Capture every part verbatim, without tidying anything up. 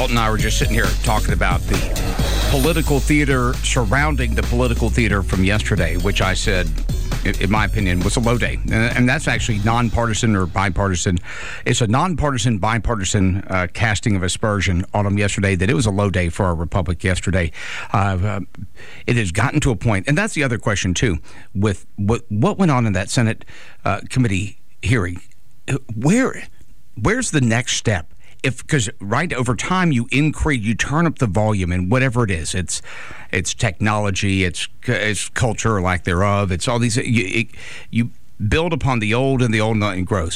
Colton and I were just sitting here talking about the political theater surrounding the political theater from yesterday, which I said, in my opinion, was a low day. And that's actually nonpartisan or bipartisan. It's a nonpartisan, bipartisan uh, casting of aspersion on them yesterday, that it was a low day for our republic yesterday. Uh, uh, it has gotten to a point, and that's the other question, too, with what, what went on in that Senate uh, committee hearing. Where, where's the next step? If because right over time you increase, you turn up the volume, and whatever it is, it's it's technology, it's it's culture or lack thereof, it's all these. You, it, you build upon the old, and the old nothing grows.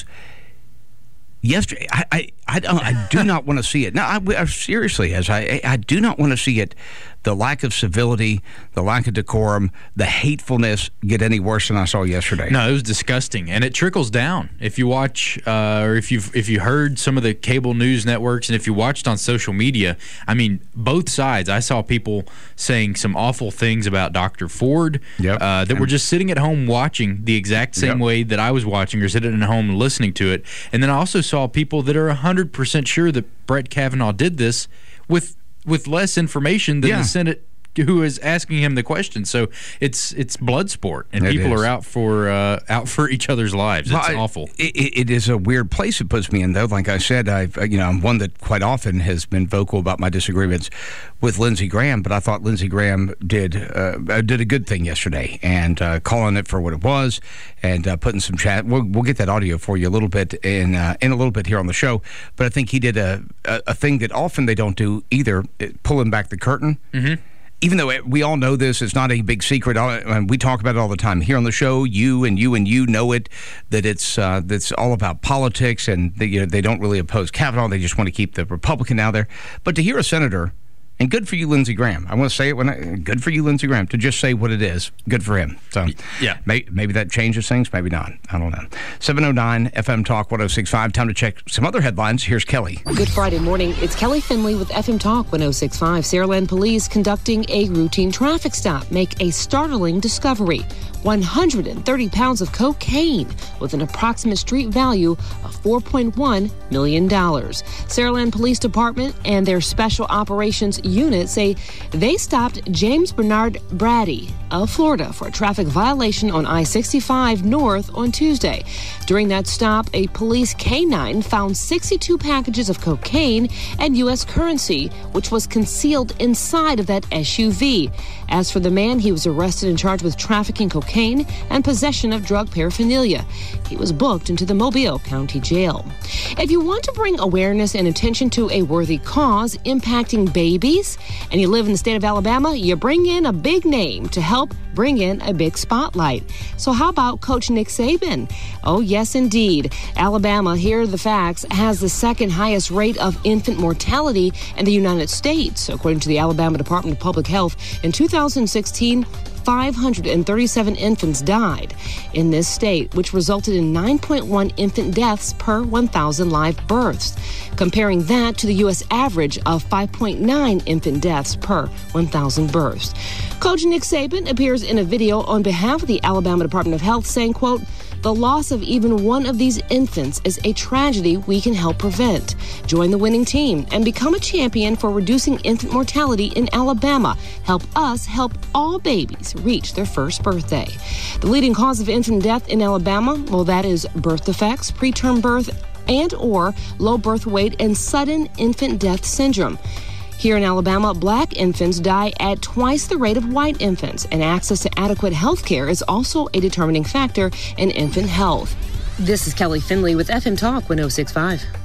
Yesterday, I I, I, don't, I do not want to see it. No, I, I seriously, as I I do not want to see it. The lack of civility, the lack of decorum, the hatefulness get any worse than I saw yesterday. No, it was disgusting, and it trickles down. If you watch, uh, or if you if you heard some of the cable news networks, and if you watched on social media, I mean, both sides. I saw people saying some awful things about Doctor Ford yep. uh, that were just sitting at home watching the exact same yep. way that I was watching, or sitting at home listening to it. And then I also saw people that are one hundred percent sure that Brett Kavanaugh did this with. with less information than yeah. the Senate who is asking him the question. So it's it's blood sport, and it people is. are out for uh, out for each other's lives. It's well, awful. It, it is a weird place it puts me in, though. Like I said, I've you know I'm one that quite often has been vocal about my disagreements with Lindsey Graham, but I thought Lindsey Graham did uh, did a good thing yesterday, and uh, calling it for what it was, and uh, putting some chat. We'll, we'll get that audio for you a little bit in uh, in a little bit here on the show. But I think he did a a, a thing that often they don't do either, pulling back the curtain. Mm-hmm. Even though we all know this, it's not a big secret. We talk about it all the time here on the show. You and you and you know it, that it's uh, that's all about politics, and they, you know, they don't really oppose Kavanaugh. They just want to keep the Republican out there. But to hear a senator, and good for you, Lindsey Graham. I want to say it when I, good for you, Lindsey Graham, to just say what it is. Good for him. So yeah, may, maybe that changes things, maybe not. I don't know. seven oh nine F M Talk one oh six point five. Time to check some other headlines. Here's Kelly. Good Friday morning. It's Kelly Finley with F M Talk one oh six point five. Saraland police conducting a routine traffic stop make a startling discovery. one hundred thirty pounds of cocaine with an approximate street value of four point one million dollars. Saraland Police Department and their Special Operations Unit say they stopped James Bernard Brady of Florida for a traffic violation on I sixty-five North on Tuesday. During that stop, a police canine found sixty-two packages of cocaine and U S currency, which was concealed inside of that S U V. As for the man, he was arrested and charged with trafficking cocaine and possession of drug paraphernalia. He was booked into the Mobile County Jail. If you want to bring awareness and attention to a worthy cause impacting babies, and you live in the state of Alabama, you bring in a big name to help bring in a big spotlight. So how about Coach Nick Saban? Oh, yes, indeed. Alabama, here are the facts, has the second highest rate of infant mortality in the United States. According to the Alabama Department of Public Health, in two thousand sixteen, five hundred thirty-seven infants died in this state, which resulted in nine point one infant deaths per one thousand live births, comparing that to the U S average of five point nine infant deaths per one thousand births. Coach Nick Saban appears in a video on behalf of the Alabama Department of Health saying, quote, "The loss of even one of these infants is a tragedy we can help prevent. Join the winning team and become a champion for reducing infant mortality in Alabama. Help us help all babies reach their first birthday." The leading cause of infant death in Alabama, well, that is birth defects, preterm birth, and or low birth weight and sudden infant death syndrome. Here in Alabama, black infants die at twice the rate of white infants, and access to adequate health care is also a determining factor in infant health. This is Kelly Finley with F M Talk one oh six point five.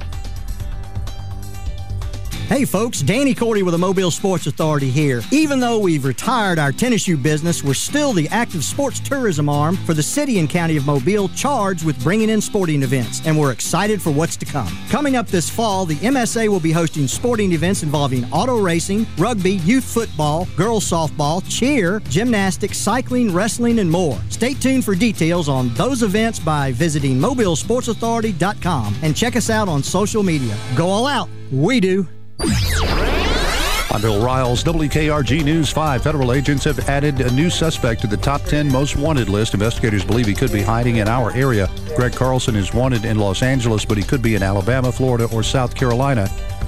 Hey folks, Danny Cordy with the Mobile Sports Authority here. Even though we've retired our tennis shoe business, we're still the active sports tourism arm for the city and county of Mobile, charged with bringing in sporting events, and we're excited for what's to come. Coming up this fall, the M S A will be hosting sporting events involving auto racing, rugby, youth football, girls softball, cheer, gymnastics, cycling, wrestling, and more. Stay tuned for details on those events by visiting mobile sports authority dot com and check us out on social media. Go all out. We do. I'm Bill Riles, W K R G News five. Federal agents have added a new suspect to the top ten most wanted list. Investigators believe he could be hiding in our area. Greg Carlson is wanted in Los Angeles, but he could be in Alabama, Florida, or South Carolina.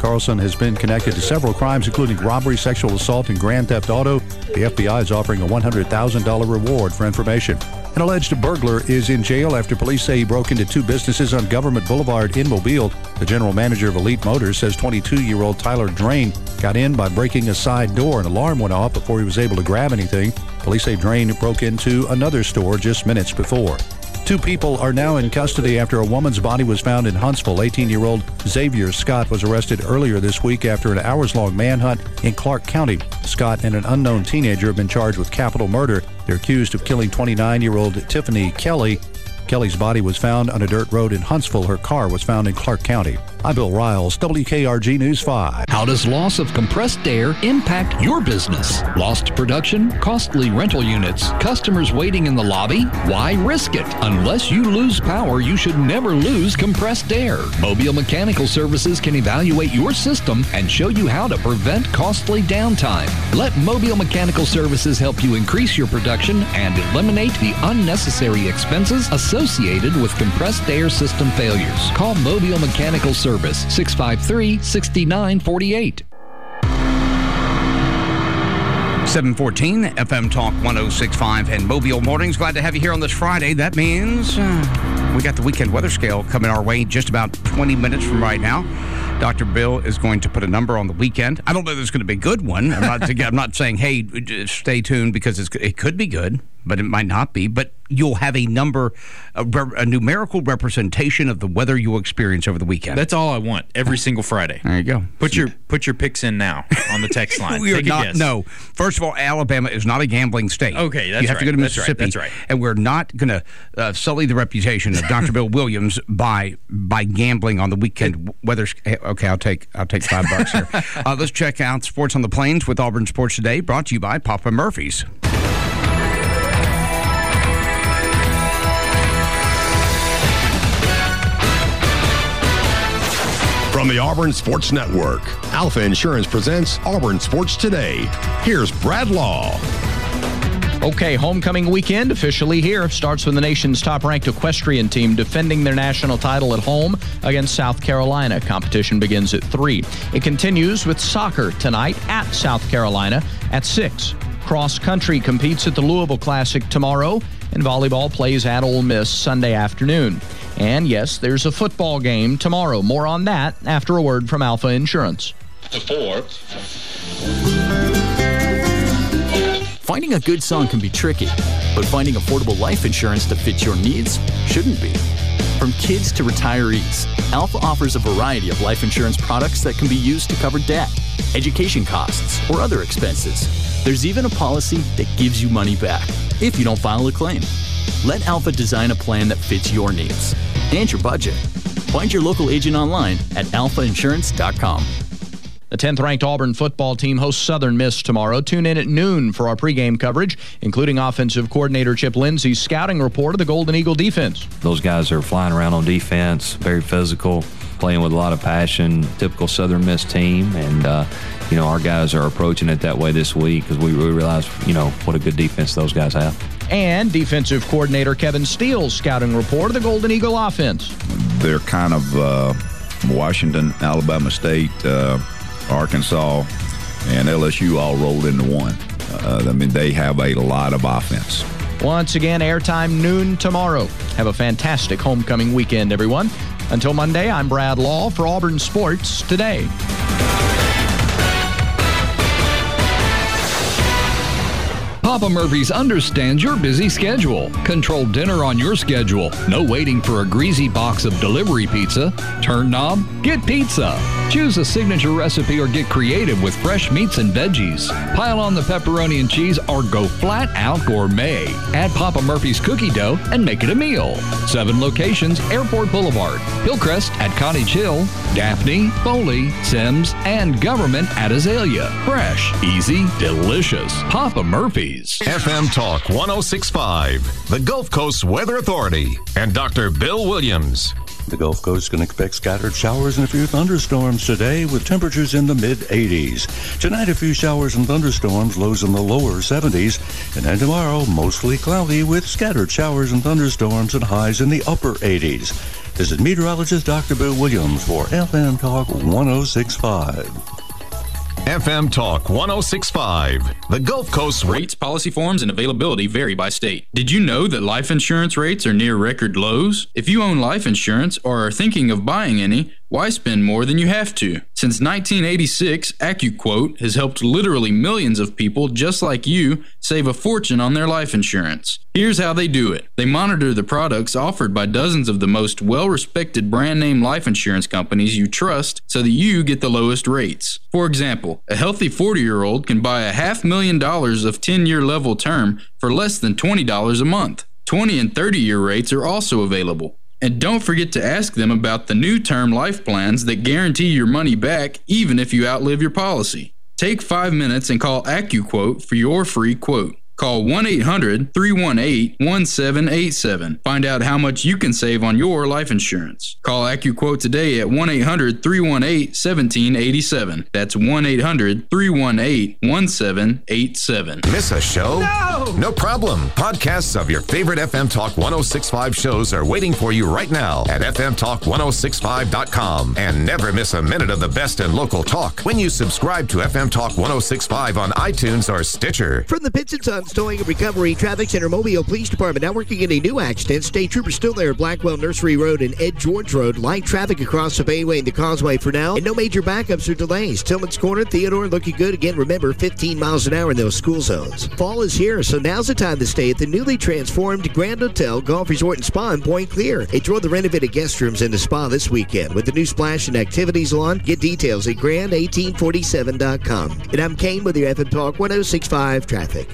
Carlson has been connected to several crimes, including robbery, sexual assault, and grand theft auto. The F B I is offering a one hundred thousand dollars reward for information. An alleged burglar is in jail after police say he broke into two businesses on Government Boulevard in Mobile. The general manager of Elite Motors says twenty-two-year-old Tyler Drain got in by breaking a side door. An alarm went off before he was able to grab anything. Police say Drain broke into another store just minutes before. Two people are now in custody after a woman's body was found in Huntsville. eighteen-year-old Xavier Scott was arrested earlier this week after an hours-long manhunt in Clark County. Scott and an unknown teenager have been charged with capital murder. They're accused of killing twenty-nine-year-old Tiffany Kelly. Kelly's body was found on a dirt road in Huntsville. Her car was found in Clark County. I'm Bill Riles, W K R G News five. How does loss of compressed air impact your business? Lost production, costly rental units, customers waiting in the lobby? Why risk it? Unless you lose power, you should never lose compressed air. Mobile Mechanical Services can evaluate your system and show you how to prevent costly downtime. Let Mobile Mechanical Services help you increase your production and eliminate the unnecessary expenses associated with compressed air system failures. Call Mobile Mechanical Services. six five three, six nine four eight. seven fourteen F M Talk one oh six point five and Mobile Mornings. Glad to have you here on this Friday. That means uh, we got the weekend weather scale coming our way just about twenty minutes from right now. Doctor Bill is going to put a number on the weekend. I don't know if it's going to be a good one. I'm not, I'm not saying, hey, stay tuned, because it's, it could be good, but it might not be. But you'll have a number, a, a numerical representation of the weather you'll experience over the weekend. That's all I want every single Friday. There you go. Put your put your picks in now on the text line. we are Take a not. guess. No. First of all, Alabama is not a gambling state. Okay, that's You have right. to go to That's right. Mississippi. That's right. And we're not going to uh, sully the reputation of Doctor Bill Williams by by gambling on the weekend weather. Okay, I'll take I'll take five bucks here. Uh, let's check out Sports on the Plains with Auburn Sports Today, brought to you by Papa Murphy's. From the Auburn Sports Network, Alpha Insurance presents Auburn Sports Today. Here's Brad Law. Okay, homecoming weekend officially here. Starts with the nation's top-ranked equestrian team defending their national title at home against South Carolina. Competition begins at three. It continues with soccer tonight at South Carolina at six. Cross country competes at the Louisville Classic tomorrow, and volleyball plays at Ole Miss Sunday afternoon. And yes, there's a football game tomorrow. More on that after a word from Alpha Insurance. The four. Finding a good song can be tricky, but finding affordable life insurance that fits your needs shouldn't be. From kids to retirees, Alpha offers a variety of life insurance products that can be used to cover debt, education costs, or other expenses. There's even a policy that gives you money back if you don't file a claim. Let Alpha design a plan that fits your needs and your budget. Find your local agent online at alpha insurance dot com. The tenth-ranked Auburn football team hosts Southern Miss tomorrow. Tune in at noon for our pregame coverage, including offensive coordinator Chip Lindsey's scouting report of the Golden Eagle defense. Those guys are flying around on defense, very physical, playing with a lot of passion, typical Southern Miss team. And, uh, you know, our guys are approaching it that way this week because we, we realize, you know, what a good defense those guys have. And defensive coordinator Kevin Steele's scouting report of the Golden Eagle offense. They're kind of uh, Washington, Alabama State, uh, Arkansas, and L S U all rolled into one. Uh, I mean, they have a lot of offense. Once again, airtime noon tomorrow. Have a fantastic homecoming weekend, everyone. Until Monday, I'm Brad Law for Auburn Sports Today. Papa Murphy's understands your busy schedule. Control dinner on your schedule. No waiting for a greasy box of delivery pizza. Turn knob? Get pizza. Choose a signature recipe or get creative with fresh meats and veggies. Pile on the pepperoni and cheese or go flat out gourmet. Add Papa Murphy's cookie dough and make it a meal. Seven locations: Airport Boulevard, Hillcrest at Cottage Hill, Daphne, Foley, Sims, and Government at Azalea. Fresh, easy, delicious. Papa Murphy's. F M Talk one oh six point five, the Gulf Coast Weather Authority, and Doctor Bill Williams. The Gulf Coast can expect scattered showers and a few thunderstorms today with temperatures in the mid-eighties. Tonight, a few showers and thunderstorms, lows in the lower seventies. And then tomorrow, mostly cloudy with scattered showers and thunderstorms and highs in the upper eighties. This is meteorologist Doctor Bill Williams for F M Talk one oh six point five. F M Talk one oh six point five. The Gulf Coast rates, policy forms, and availability vary by state. Did you know that life insurance rates are near record lows? If you own life insurance or are thinking of buying any, why spend more than you have to? Since nineteen eighty-six, AccuQuote has helped literally millions of people just like you save a fortune on their life insurance. Here's how they do it. They monitor the products offered by dozens of the most well-respected brand name life insurance companies you trust so that you get the lowest rates. For example, a healthy forty-year-old can buy a half million dollars of ten-year level term for less than twenty dollars a month. twenty and thirty-year rates are also available. And don't forget to ask them about the new term life plans that guarantee your money back even if you outlive your policy. Take five minutes and call AccuQuote for your free quote. Call one eight hundred, three one eight, one seven eight seven. Find out how much you can save on your life insurance. Call AccuQuote today at one eight hundred, three one eight, one seven eight seven. That's one eight hundred, three one eight, one seven eight seven. Miss a show? No! No problem. Podcasts of your favorite F M Talk one oh six point five shows are waiting for you right now at f m talk one oh six five dot com. And never miss a minute of the best in local talk when you subscribe to F M Talk one oh six point five on iTunes or Stitcher. From the Pitts and Sons Towing and Recovery Traffic Center Mobile Police Department, now working in a new accident. State troopers still there at Blackwell Nursery Road and Ed George Road. Light traffic across the Bayway and the Causeway for now, and no major backups or delays. Tillman's Corner, Theodore looking good. Again, remember, fifteen miles an hour in those school zones. Fall is here, so now's the time to stay at the newly transformed Grand Hotel Golf Resort and Spa in Point Clear. Enjoy the renovated guest rooms in the spa this weekend with the new splash and activities lawn. Get details at grand eighteen forty-seven dot com. And I'm Kane with your F M Talk one oh six point five traffic.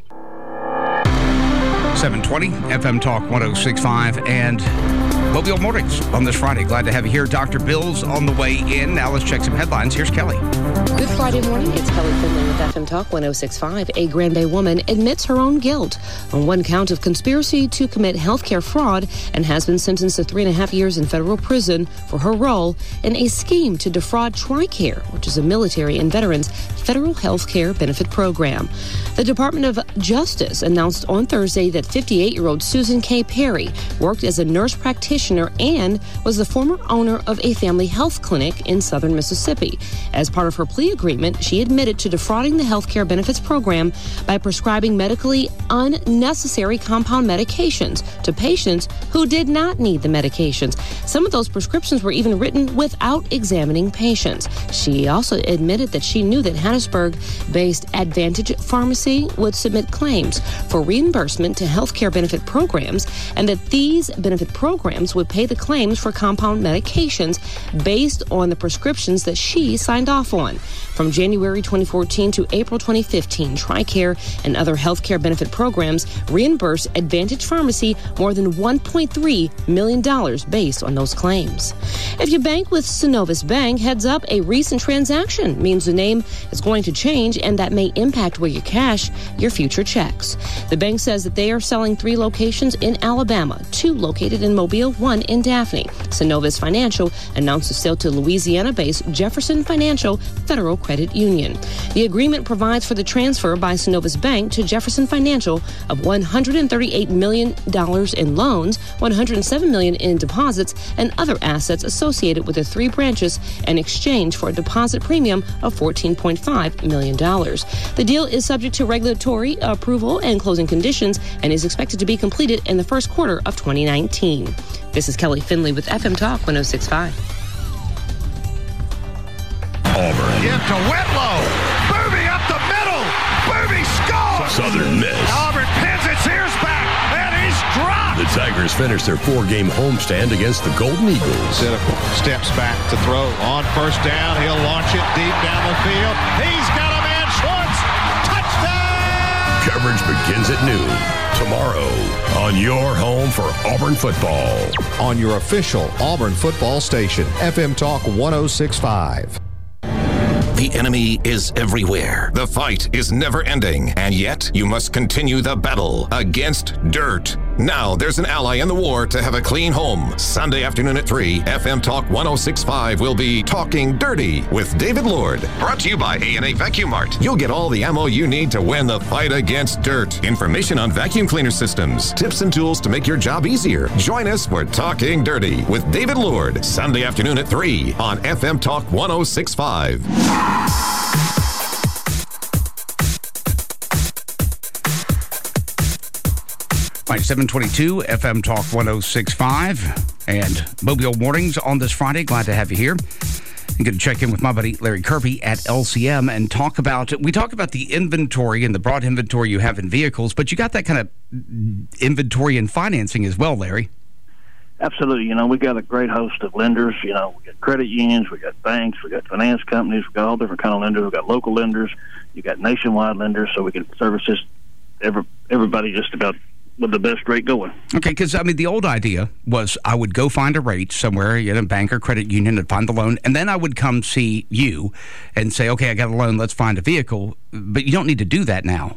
seven twenty F M Talk one oh six point five and Mobile Mornings on this Friday. Glad to have you here. Doctor Bill's on the way in. Now let's check some headlines. Here's Kelly. Good Friday morning. It's Kelly Finley with F M Talk one oh six point five. A Grand Bay woman admits her own guilt on one count of conspiracy to commit healthcare fraud and has been sentenced to three and a half years in federal prison for her role in a scheme to defraud TRICARE, which is a military and veterans federal health care benefit program. The Department of Justice announced on Thursday that fifty-eight-year-old Susan K. Perry worked as a nurse practitioner and was the former owner of a family health clinic in southern Mississippi. As part of her plea agreement, she admitted to defrauding the health care benefits program by prescribing medically unnecessary compound medications to patients who did not need the medications. Some of those prescriptions were even written without examining patients. She also admitted that she knew that Hattiesburg-based Advantage Pharmacy would submit claims for reimbursement to health care benefit programs and that these benefit programs would pay the claims for compound medications based on the prescriptions that she signed off on. From January twenty fourteen to April twenty fifteen, TRICARE and other healthcare benefit programs reimbursed Advantage Pharmacy more than one point three million dollars based on those claims. If you bank with Synovus Bank, heads up, a recent transaction means the name is going to change, and that may impact where you cash your future checks. The bank says that they are selling three locations in Alabama, two located in Mobile, one in Daphne. Synovus Financial announced the sale to Louisiana-based Jefferson Financial Federal Credit Union. The agreement provides for the transfer by Synovus Bank to Jefferson Financial of one hundred thirty-eight million dollars in loans, one hundred seven million dollars in deposits, and other assets associated with the three branches in exchange for a deposit premium of fourteen point five million dollars. The deal is subject to regulatory approval and closing conditions and is expected to be completed in the first quarter of twenty nineteen. This is Kelly Finley with F M Talk one oh six point five. Auburn. Into Whitlow. Booby up the middle. Booby scores. Southern Miss. Auburn pins its ears back, and he's dropped. The Tigers finished their four-game homestand against the Golden Eagles. Steps back to throw on first down. He'll launch it deep down the field. He's got a man. Schwartz. Touchdown. Coverage begins at noon tomorrow on your home for Auburn football. On your official Auburn football station, F M Talk one oh six point five. The enemy is everywhere. The fight is never ending, and yet you must continue the battle against dirt. Now there's an ally in the war to have a clean home. Sunday afternoon at three, F M Talk one oh six point five will be Talking Dirty with David Lord. Brought to you by A and A Vacuum Mart. You'll get all the ammo you need to win the fight against dirt. Information on vacuum cleaner systems, tips and tools to make your job easier. Join us for Talking Dirty with David Lord. Sunday afternoon at three on F M Talk one oh six point five. All right, seven twenty-two, F M Talk one oh six point five, and Mobile Mornings on this Friday. Glad to have you here. I'm going to check in with my buddy Larry Kirby at L C M and talk about, we talk about the inventory and the broad inventory you have in vehicles, but you got that kind of inventory and financing as well, Larry. Absolutely. You know, we got a great host of lenders. You know, we got credit unions, we got banks, we got finance companies, we got all different kind of lenders. We got local lenders, you got nationwide lenders, so we can service this every, everybody just about with the best rate going. Okay, because, I mean, the old idea was I would go find a rate somewhere in a bank or credit union and find the loan, and then I would come see you and say, okay, I got a loan, let's find a vehicle. But you don't need to do that now.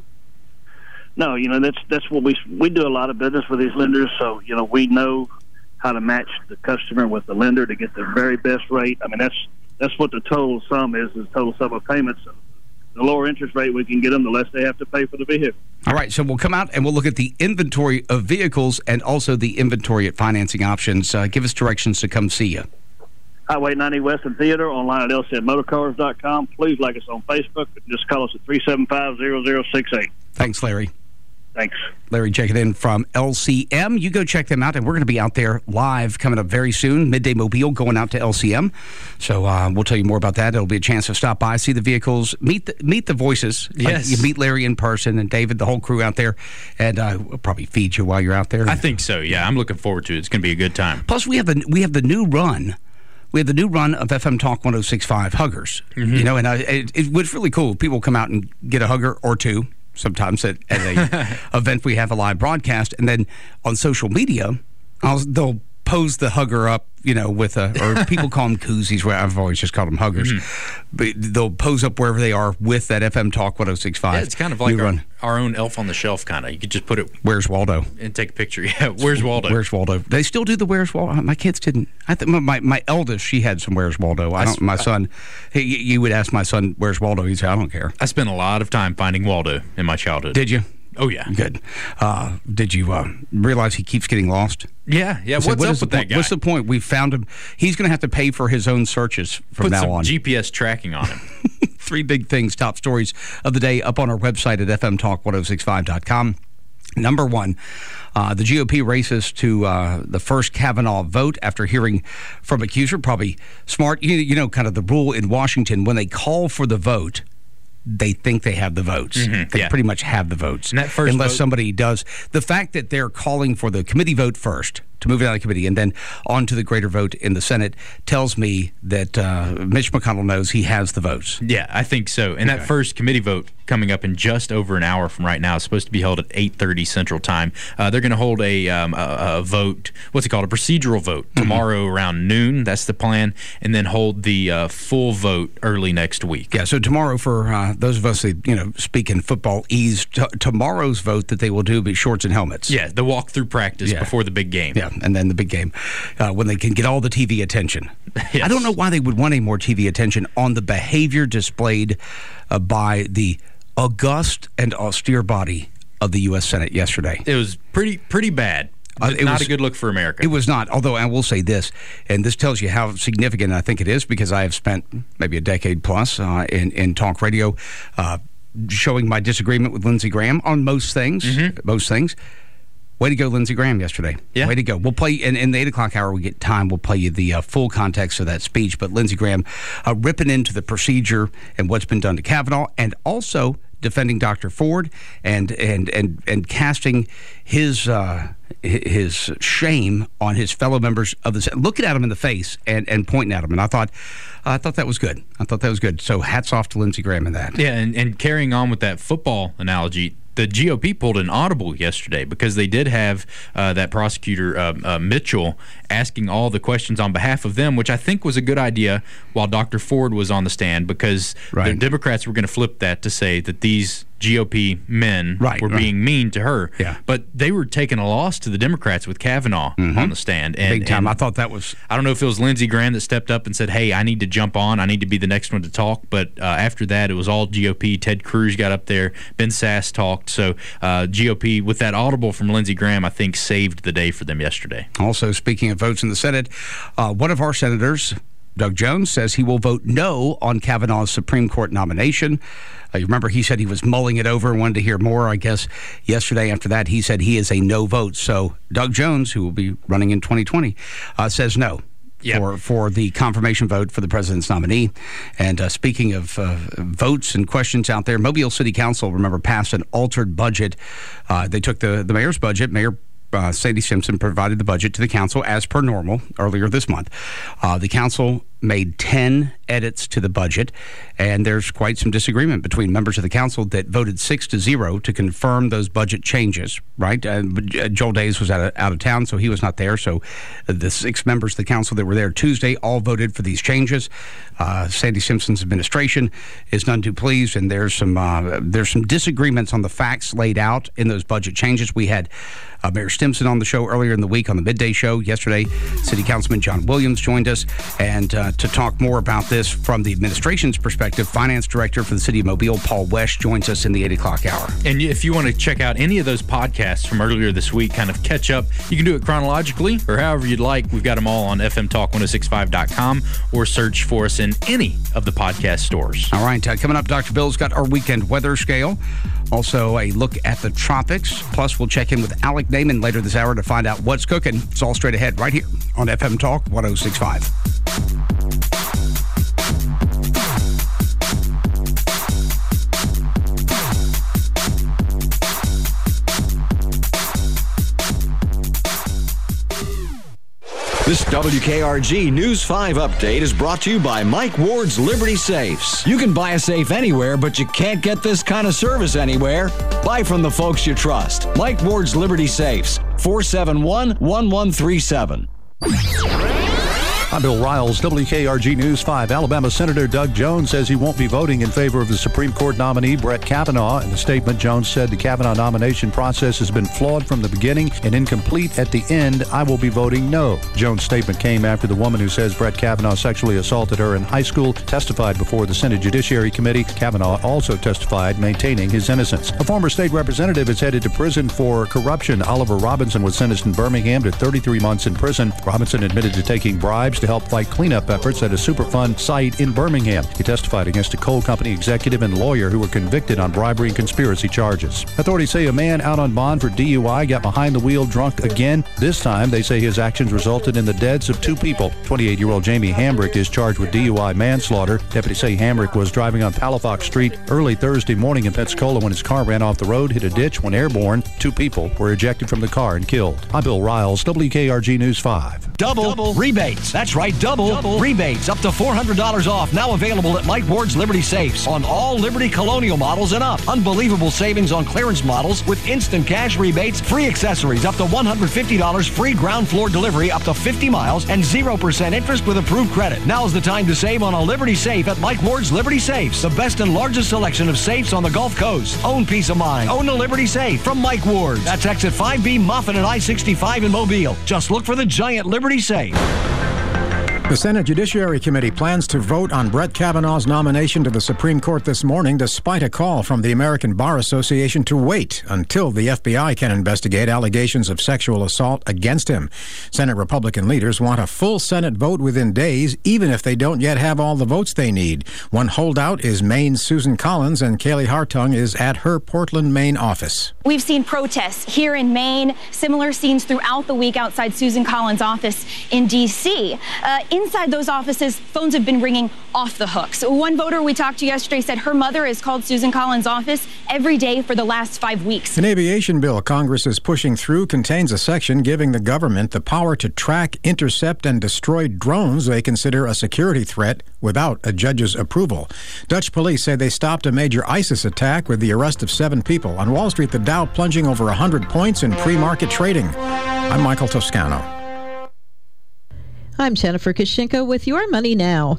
No, you know, that's that's what we we do a lot of business with these lenders, so, you know, we know how to match the customer with the lender to get the very best rate. I mean, that's that's what the total sum is, is the total sum of payments. So the lower interest rate we can get them, the less they have to pay for the vehicle. All right, so we'll come out and we'll look at the inventory of vehicles and also the inventory at financing options. Uh, give us directions to come see you. Highway ninety West in Theater, online at L C M motorcars dot com. Please like us on Facebook and just call us at three seven five, zero zero six eight. Thanks, Larry. Thanks. Larry checking in from L C M. You go check them out, and we're going to be out there live coming up very soon. Midday Mobile going out to L C M. So uh, we'll tell you more about that. It'll be a chance to stop by, see the vehicles, meet the, meet the voices. Yes. Like you meet Larry in person and David, the whole crew out there, and uh, we'll probably feed you while you're out there. I think so, yeah. I'm looking forward to it. It's going to be a good time. Plus, we have the, we have the new run. We have the new run of F M Talk one oh six point five Huggers. Mm-hmm. You know, and uh, it, it was really cool. People come out and get a hugger or two. Sometimes at, at a event we have a live broadcast, and then on social media, I'll, they'll pose the hugger up, you know, with a, or people call them koozies, where I've always just called them huggers. Mm-hmm. But they'll pose up wherever they are with that F M Talk one oh six point five. Yeah, it's kind of like our, our own elf on the shelf kind of. You could just put it. Where's Waldo? And take a picture. Yeah, where's Waldo? Where's Waldo? They still do the Where's Waldo. My kids didn't. I think my my eldest, she had some Where's Waldo. I don't. My son, he, you would ask my son Where's Waldo. He'd say I don't care. I spent a lot of time finding Waldo in my childhood. Did you? Oh yeah, good. Uh, did you uh, realize he keeps getting lost? Yeah, yeah. What's what up with that point? guy? What's the point? We found him. He's going to have to pay for his own searches from Put now some on. G P S tracking on him. Three big things, top stories of the day up on our website at F M talk one oh six five dot com. Number one, uh, the G O P races to uh, the first Kavanaugh vote after hearing from accuser. Probably smart. You, you know, kind of the rule in Washington, when they call for the vote, they think they have the votes. Mm-hmm, they yeah. pretty much have the votes. And that first unless vote, somebody does. The fact that they're calling for the committee vote first, to move it out of committee, and then on to the greater vote in the Senate, tells me that uh, Mitch McConnell knows he has the votes. Yeah, I think so. And Okay. that first committee vote coming up in just over an hour from right now is supposed to be held at eight thirty Central Time. Uh, they're going to hold a, um, a, a vote, what's it called, a procedural vote tomorrow mm-hmm. around noon. That's the plan. And then hold the uh, full vote early next week. Yeah, so tomorrow for uh, those of us that, you know, speak in football ease, t- tomorrow's vote that they will do will be shorts and helmets. Yeah, the walk-through practice Yeah. before the big game. Yeah, and then the big game uh, when they can get all the T V attention. Yes. I don't know why they would want any more T V attention on the behavior displayed uh, by the august and austere body of the U S Senate yesterday. It was pretty pretty bad. Uh, it not was, a good look for America. It was not, although I will say this, and this tells you how significant I think it is, because I have spent maybe a decade plus uh, in, in talk radio uh, showing my disagreement with Lindsey Graham on most things, mm-hmm. most things. Way to go, Lindsey Graham, yesterday. Yeah. Way to go. We'll play, in, in the eight o'clock hour, we get time, we'll play you the uh, full context of that speech. But Lindsey Graham uh, ripping into the procedure and what's been done to Kavanaugh, and also defending Doctor Ford and and and, and casting his uh, his shame on his fellow members of the Senate, looking at him in the face and, and pointing at him. And I thought, I thought that was good. I thought that was good. So hats off to Lindsey Graham in that. Yeah, and, and carrying on with that football analogy, the G O P pulled an audible yesterday because they did have uh, that prosecutor, uh, uh, Mitchell, asking all the questions on behalf of them, which I think was a good idea while Doctor Ford was on the stand, because Right. the Democrats were going to flip that to say that these G O P men right, were right. being mean to her. Yeah. But they were taking a loss to the Democrats with Kavanaugh mm-hmm. on the stand. And, Big time. And I thought that was... I don't know if it was Lindsey Graham that stepped up and said, hey, I need to jump on. I need to be the next one to talk. But uh, after that, it was all G O P. Ted Cruz got up there. Ben Sass talked. So uh, G O P, with that audible from Lindsey Graham, I think saved the day for them yesterday. Also, speaking of votes in the Senate, uh, one of our senators, Doug Jones, says he will vote no on Kavanaugh's Supreme Court nomination. Uh, you remember he said he was mulling it over and wanted to hear more. I guess yesterday after that, he said he is a no vote. So Doug Jones, who will be running in twenty twenty, uh, says no. Yep. For, for the confirmation vote for the president's nominee. And uh, speaking of uh, votes and questions out there, Mobile City Council, remember, passed an altered budget. Uh, they took the, the mayor's budget. Mayor uh, Sandy Simpson provided the budget to the council as per normal earlier this month. Uh, the council made ten edits to the budget, and there's quite some disagreement between members of the council that voted six to zero to confirm those budget changes, right? Uh, Joel Days was out of, out of town, so he was not there. So the six members of the council that were there Tuesday all voted for these changes. Uh, Sandy Simpson's administration is none too pleased, and there's some uh, there's some disagreements on the facts laid out in those budget changes. We had uh, Mayor Stimson on the show earlier in the week on the midday show. Yesterday, City Councilman John Williams joined us, and uh, to talk more about this from the administration's perspective, Finance Director for the City of Mobile, Paul West, joins us in the eight o'clock hour. And if you want to check out any of those podcasts from earlier this week, kind of catch up, you can do it chronologically or however you'd like. We've got them all on F M Talk ten sixty-five dot com or search for us in any of the podcast stores. All right, uh, coming up, Doctor Bill's got our weekend weather scale. Also, a look at the tropics. Plus, we'll check in with Alec Naiman later this hour to find out what's cooking. It's all straight ahead right here on F M Talk ten sixty-five. This W K R G News five update is brought to you by Mike Ward's Liberty Safes. You can buy a safe anywhere, but you can't get this kind of service anywhere. Buy from the folks you trust. Mike Ward's Liberty Safes, four seven one, one one three seven. I'm Bill Riles, W K R G News five. Alabama Senator Doug Jones says he won't be voting in favor of the Supreme Court nominee Brett Kavanaugh. In a statement, Jones said the Kavanaugh nomination process has been flawed from the beginning and incomplete at the end. I will be voting no. Jones' statement came after the woman who says Brett Kavanaugh sexually assaulted her in high school testified before the Senate Judiciary Committee. Kavanaugh also testified, maintaining his innocence. A former state representative is headed to prison for corruption. Oliver Robinson was sentenced in Birmingham to thirty-three months in prison. Robinson admitted to taking bribes to help fight cleanup efforts at a Superfund site in Birmingham. He testified against a coal company executive and lawyer who were convicted on bribery and conspiracy charges. Authorities say a man out on bond for D U I got behind the wheel drunk again. This time, they say his actions resulted in the deaths of two people. twenty-eight-year-old Jamie Hambrick is charged with D U I manslaughter. Deputies say Hambrick was driving on Palafox Street early Thursday morning in Pensacola when his car ran off the road, hit a ditch. When airborne, two people were ejected from the car and killed. I'm Bill Riles, W K R G News five. Double, double rebates. That's right, double, double rebates. Up to four hundred dollars off. Now available at Mike Ward's Liberty Safes on all Liberty Colonial models and up. Unbelievable savings on clearance models with instant cash rebates, free accessories up to one hundred fifty dollars, free ground floor delivery up to fifty miles, and zero percent interest with approved credit. Now's the time to save on a Liberty Safe at Mike Ward's Liberty Safes. The best and largest selection of safes on the Gulf Coast. Own peace of mind. Own a Liberty Safe from Mike Ward. That's exit five B Moffett and I sixty-five in Mobile. Just look for the giant Liberty Safe. The Senate Judiciary Committee plans to vote on Brett Kavanaugh's nomination to the Supreme Court this morning, despite a call from the American Bar Association to wait until the F B I can investigate allegations of sexual assault against him. Senate Republican leaders want a full Senate vote within days, even if they don't yet have all the votes they need. One holdout is Maine's Susan Collins, and Kaylee Hartung is at her Portland, Maine office. We've seen protests here in Maine, similar scenes throughout the week outside Susan Collins' office in D C Uh, Inside those offices, phones have been ringing off the hook. So one voter we talked to yesterday said her mother has called Susan Collins' office every day for the last five weeks. An aviation bill Congress is pushing through contains a section giving the government the power to track, intercept, and destroy drones they consider a security threat without a judge's approval. Dutch police say they stopped a major ISIS attack with the arrest of seven people. On Wall Street, the Dow plunging over one hundred points in pre-market trading. I'm Michael Toscano. I'm Jennifer Kushinko with Your Money Now.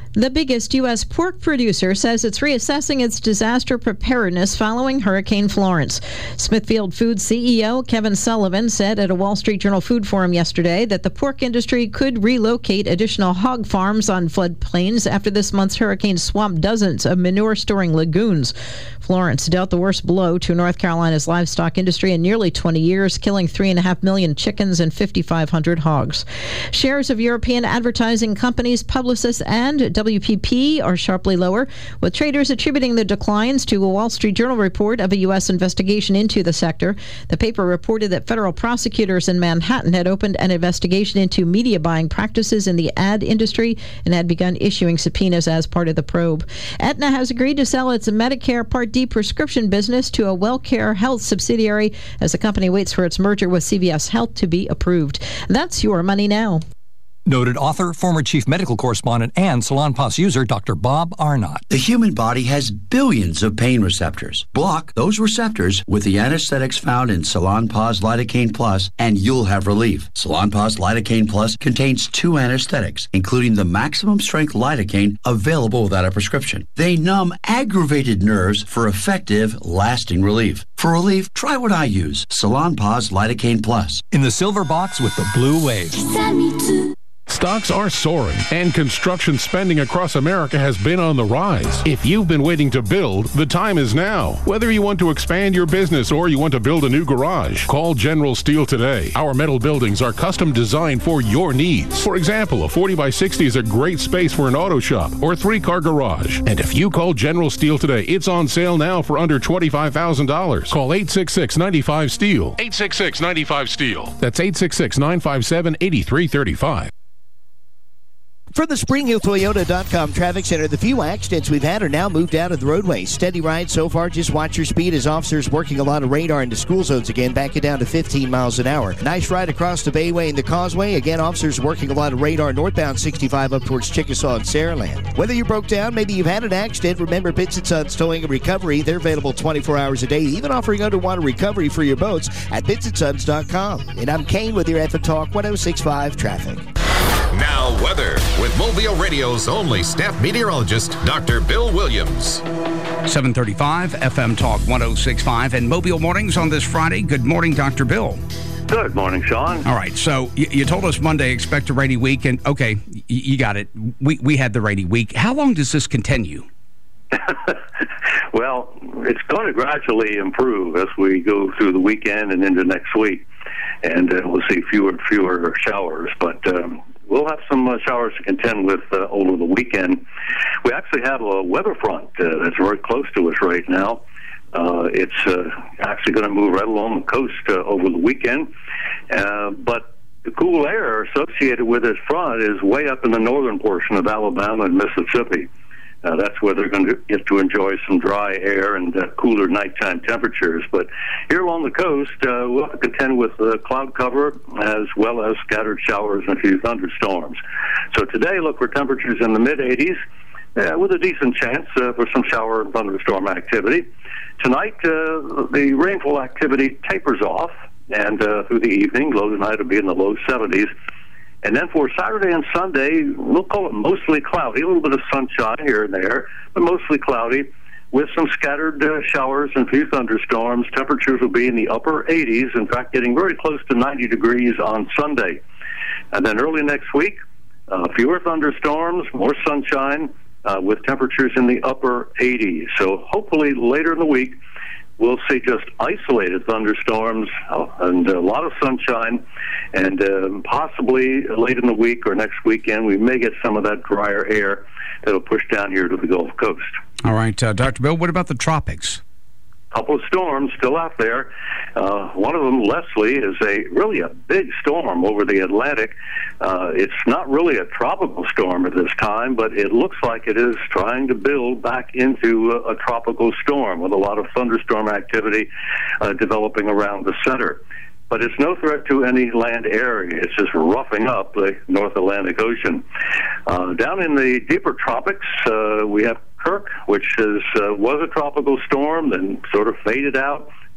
The biggest U S pork producer says it's reassessing its disaster preparedness following Hurricane Florence. Smithfield Foods C E O Kevin Sullivan said at a Wall Street Journal food forum yesterday that the pork industry could relocate additional hog farms on floodplains after this month's hurricane swamped dozens of manure-storing lagoons. Florence dealt the worst blow to North Carolina's livestock industry in nearly twenty years, killing three point five million chickens and five thousand five hundred hogs. Shares of European advertising companies Publicis and W P P are sharply lower, with traders attributing the declines to a Wall Street Journal report of a U S investigation into the sector. The paper reported that federal prosecutors in Manhattan had opened an investigation into media buying practices in the ad industry and had begun issuing subpoenas as part of the probe. Aetna has agreed to sell its Medicare Part D prescription business to a WellCare Health subsidiary as the company waits for its merger with C V S Health to be approved. That's your money now. Noted author, former chief medical correspondent, and Salonpas user Doctor Bob Arnott. The human body has billions of pain receptors. Block those receptors with the anesthetics found in Salonpas Lidocaine Plus, and you'll have relief. Salonpas Lidocaine Plus contains two anesthetics, including the maximum strength lidocaine available without a prescription. They numb aggravated nerves for effective, lasting relief. For relief, try what I use, Salonpas Lidocaine Plus. In the silver box with the blue wave. Stocks are soaring, and construction spending across America has been on the rise. If you've been waiting to build, the time is now. Whether you want to expand your business or you want to build a new garage, call General Steel today. Our metal buildings are custom designed for your needs. For example, a forty by sixty is a great space for an auto shop or three-car garage. And if you call General Steel today, it's on sale now for under twenty-five thousand dollars. Call eight six six, nine five, STEEL. eight six six, nine five, STEEL. That's eight six six, nine five seven, eight three three five. For the Spring Hill Toyota dot com Traffic Center, the few accidents we've had are now moved out of the roadway. Steady ride so far. Just watch your speed as officers working a lot of radar into school zones again, back it down to fifteen miles an hour. Nice ride across the Bayway and the Causeway. Again, officers working a lot of radar northbound sixty-five up towards Chickasaw and Saraland. Whether you broke down, maybe you've had an accident, remember Pitts and Sons Towing and Recovery. They're available twenty-four hours a day, even offering underwater recovery for your boats at Pitts and Sons dot com. And I'm Kane with your F M Talk one oh six point five Traffic. Now weather with Mobile Radio's only staff meteorologist, Doctor Bill Williams. seven thirty-five, F M Talk one oh six point five, and Mobile Mornings on this Friday. Good morning, Doctor Bill. Good morning, Sean. All right, so you, you told us Monday expect a rainy week, and okay, y- you got it. We we had the rainy week. How long does this continue? Well, it's going to gradually improve as we go through the weekend and into next week, and uh, we'll see fewer and fewer showers, but um, we'll have some uh, showers to contend with uh, over the weekend. We actually have a weather front uh, that's very close to us right now. Uh, it's uh, actually going to move right along the coast uh, over the weekend, uh, but the cool air associated with this front is way up in the northern portion of Alabama and Mississippi. Uh, that's where they're going to get to enjoy some dry air and uh, cooler nighttime temperatures. But here along the coast, uh, we'll have to contend with uh, cloud cover as well as scattered showers and a few thunderstorms. So today, look for temperatures in the mid eighties uh, with a decent chance uh, for some shower and thunderstorm activity. Tonight, uh, the rainfall activity tapers off, and uh, through the evening, low tonight will be in the low seventies. And then for Saturday and Sunday, we'll call it mostly cloudy, a little bit of sunshine here and there, but mostly cloudy with some scattered uh, showers and a few thunderstorms. Temperatures will be in the upper eighties, in fact, getting very close to ninety degrees on Sunday. And then early next week, uh, fewer thunderstorms, more sunshine, uh, with temperatures in the upper eighties. So hopefully later in the week, we'll see just isolated thunderstorms and a lot of sunshine, and um, possibly late in the week or next weekend, we may get some of that drier air that'll push down here to the Gulf Coast. All right, uh, Doctor Bill, what about the tropics? A couple of storms still out there. Uh, one of them, Leslie, is a really a big storm over the Atlantic. Uh, it's not really a tropical storm at this time, but it looks like it is trying to build back into a, a tropical storm with a lot of thunderstorm activity uh, developing around the center. But it's no threat to any land area. It's just roughing up the North Atlantic Ocean. Uh, down in the deeper tropics, uh, we have Kirk, which is, uh, was a tropical storm, then sort of faded out.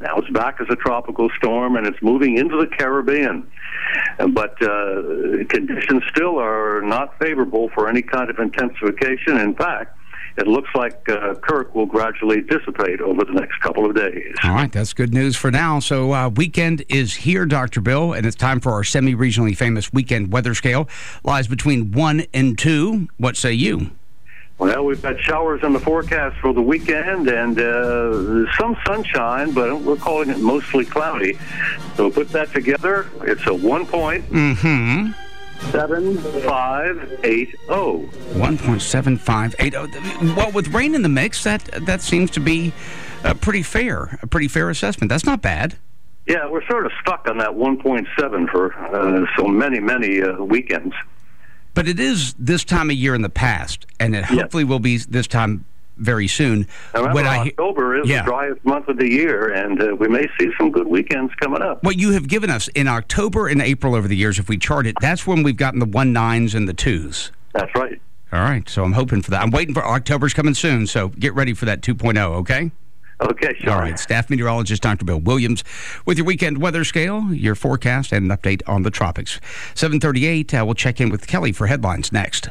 Now it's back as a tropical storm, and it's moving into the Caribbean. But uh, conditions still are not favorable for any kind of intensification. In fact, it looks like uh, Kirk will gradually dissipate over the next couple of days. All right, that's good news for now. So uh, weekend is here, Doctor Bill, and it's time for our semi-regionally famous weekend weather scale. Lies between one and two. What say you? Well, we've got showers in the forecast for the weekend and uh, some sunshine, but we're calling it mostly cloudy. So put that together, it's a one point Mm-hmm. seven five eight oh. one point seven five eight oh. Well, with rain in the mix, that that seems to be uh, pretty fair, a pretty fair assessment. That's not bad. Yeah, we're sort of stuck on that one point seven for uh, so many, many uh, weekends. But it is this time of year in the past, and it hopefully will be this time very soon. Remember, when I, October is yeah. the driest month of the year, and uh, we may see some good weekends coming up. What you have given us in October and April over the years, if we chart it, that's when we've gotten the one nines and the twos. That's right. All right, so I'm hoping for that. I'm waiting for October's coming soon, so get ready for that two point oh, okay? Okay, sure. All right, staff meteorologist Doctor Bill Williams with your weekend weather scale, your forecast, and an update on the tropics. seven thirty-eight, uh, we'll check in with Kelly for headlines next.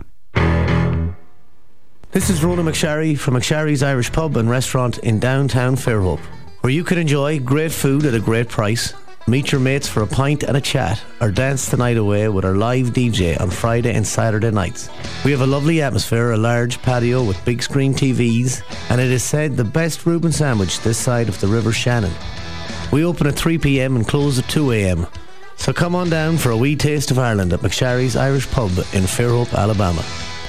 This is Rona McSharry from McSharry's Irish Pub and Restaurant in downtown Fairhope, where you can enjoy great food at a great price, meet your mates for a pint and a chat, or dance the night away with our live D J on Friday and Saturday nights. We have a lovely atmosphere, a large patio with big screen T Vs, and it is said the best Reuben sandwich this side of the River Shannon. We open at three p.m. and close at two a.m. So come on down for a wee taste of Ireland at McSharry's Irish Pub in Fairhope, Alabama.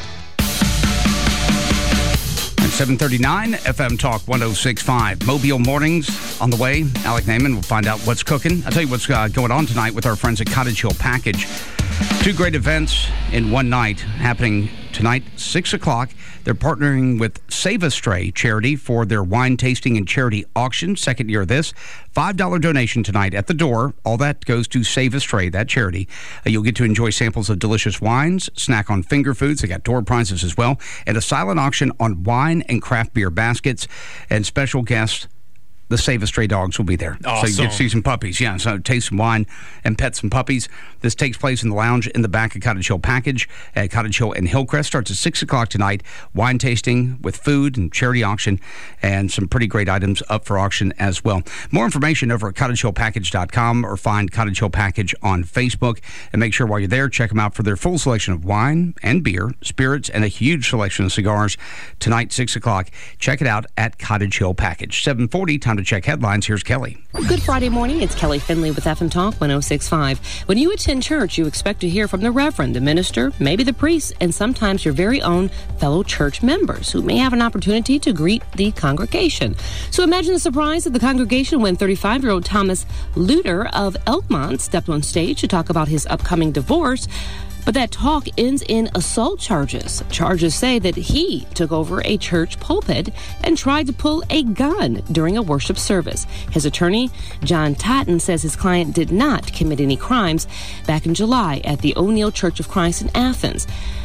seven thirty-nine, F M Talk one oh six point five. Mobile Mornings on the way. Alec Naiman will find out what's cooking. I'll tell you what's uh, going on tonight with our friends at Cottage Hill Package. Two great events in one night happening tonight, six o'clock. They're partnering with Save a Stray charity for their wine tasting and charity auction. Second year of this. five dollars donation tonight at the door. All that goes to Save a Stray, that charity. Uh, you'll get to enjoy samples of delicious wines, snack on finger foods. They got door prizes as well. And a silent auction on wine and craft beer baskets. And special guests, the Save a Stray dogs will be there. Awesome. So you get to see some puppies. Yeah, so taste some wine and pet some puppies. This takes place in the lounge in the back of Cottage Hill Package at Cottage Hill and Hillcrest. Starts at six o'clock tonight. Wine tasting with food and charity auction and some pretty great items up for auction as well. More information over at cottage hill package dot com or find Cottage Hill Package on Facebook. And make sure while you're there, check them out for their full selection of wine and beer, spirits, and a huge selection of cigars. Tonight, six o'clock. Check it out at Cottage Hill Package. seven forty, time to check headlines. Here's Kelly. Good Friday morning. It's Kelly Finley with F M Talk one oh six point five. When you attend church, you expect to hear from the reverend, the minister, maybe the priest, and sometimes your very own fellow church members who may have an opportunity to greet the congregation. So imagine the surprise of the congregation when thirty-five-year-old Thomas Luter of Elkmont stepped on stage to talk about his upcoming divorce. But that talk ends in assault charges. Charges say that he took over a church pulpit and tried to pull a gun during a worship service. His attorney, John Totten, says his client did not commit any crimes back in July at the O'Neill Church of Christ in Athens.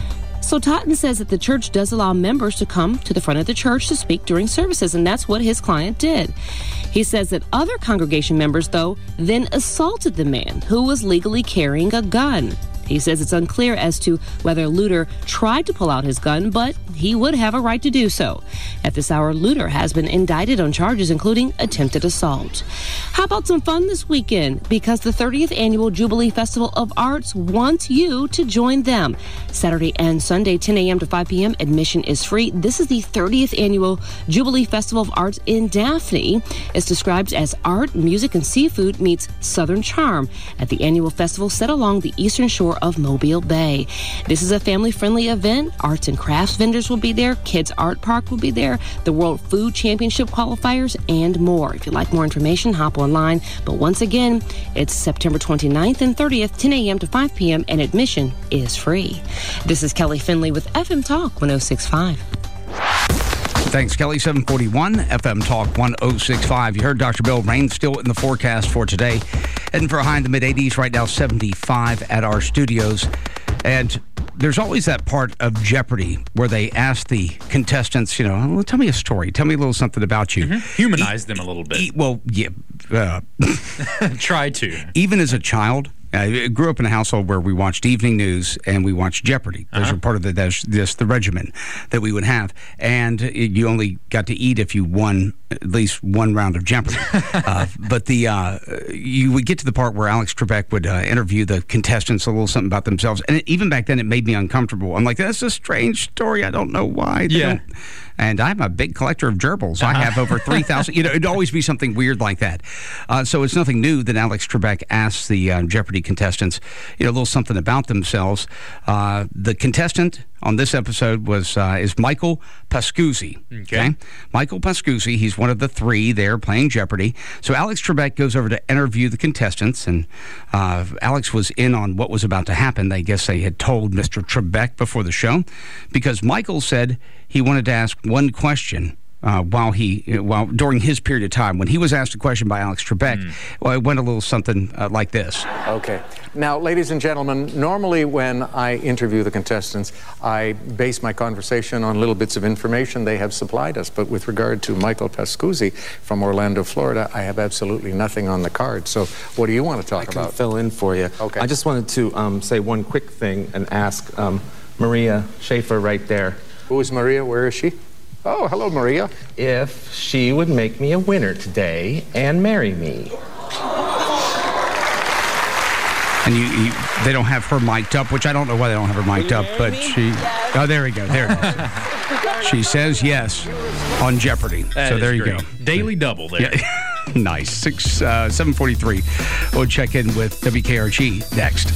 So Totten says that the church does allow members to come to the front of the church to speak during services, and that's what his client did. He says that other congregation members, though, then assaulted the man who was legally carrying a gun. He says it's unclear as to whether Luter tried to pull out his gun, but he would have a right to do so. At this hour, Luter has been indicted on charges including attempted assault. How about some fun this weekend? Because the thirtieth Annual Jubilee Festival of Arts wants you to join them. Saturday and Sunday, ten a.m. to five p.m., admission is free. This is the thirtieth Annual Jubilee Festival of Arts in Daphne. It's described as art, music, and seafood meets Southern charm at the annual festival set along the eastern shore of Mobile Bay. This is a family-friendly event. Arts and crafts vendors will be there. Kids Art Park will be there. The World Food Championship qualifiers and more. If you'd like more information, hop online. But once again, it's September twenty-ninth and thirtieth, ten a.m. to five p.m., and admission is free. This is Kelly Finley with F M Talk one oh six point five. Thanks, Kelly. seven forty-one, F M Talk one oh six point five. You heard Doctor Bill. Rain still in the forecast for today. Heading for a high in the mid-eighties right now, seventy-five at our studios. And there's always that part of Jeopardy where they ask the contestants, you know, well, tell me a story. Tell me a little something about you. Mm-hmm. Humanize e- them a little bit. E- well, yeah. Uh, Try to. Even as a child, I grew up in a household where we watched evening news and we watched Jeopardy. Those Uh-huh. were part of the this, this the regimen that we would have, and you only got to eat if you won at least one round of Jeopardy. uh, but the uh, you would get to the part where Alex Trebek would uh, interview the contestants a little something about themselves, and it, even back then it made me uncomfortable. I'm like, that's a strange story. I don't know why. They Yeah. don't. And I'm a big collector of gerbils. I have over three thousand. You know, it'd always be something weird like that. Uh, so it's nothing new that Alex Trebek asks the uh, Jeopardy contestants, you know, a little something about themselves. Uh, the contestant on this episode was uh, is Michael Pascuzzi. Okay. okay, Michael Pascuzzi. He's one of the three there playing Jeopardy. So Alex Trebek goes over to interview the contestants, and uh, Alex was in on what was about to happen. I guess they had told Mister Trebek before the show, because Michael said he wanted to ask one question. Uh, while he, while during his period of time, when he was asked a question by Alex Trebek, mm. well, it went a little something uh, like this. Okay. Now, ladies and gentlemen, normally when I interview the contestants, I base my conversation on little bits of information they have supplied us. But with regard to Michael Pascuzzi from Orlando, Florida, I have absolutely nothing on the card. So what do you want to talk I can about? fill in for you. Okay. I just wanted to um, say one quick thing and ask um, Maria Schaefer right there. Who is Maria? Where is she? Oh, hello, Maria. If she would make me a winner today and marry me. And you, you, they don't have her mic'd up, which I don't know why they don't have her mic'd up, but she, oh, there we go, there it is. She says yes on Jeopardy. That so there you great. go. Daily double there. Yeah. Nice. Six, uh, seven forty-three. We'll check in with W K R G next.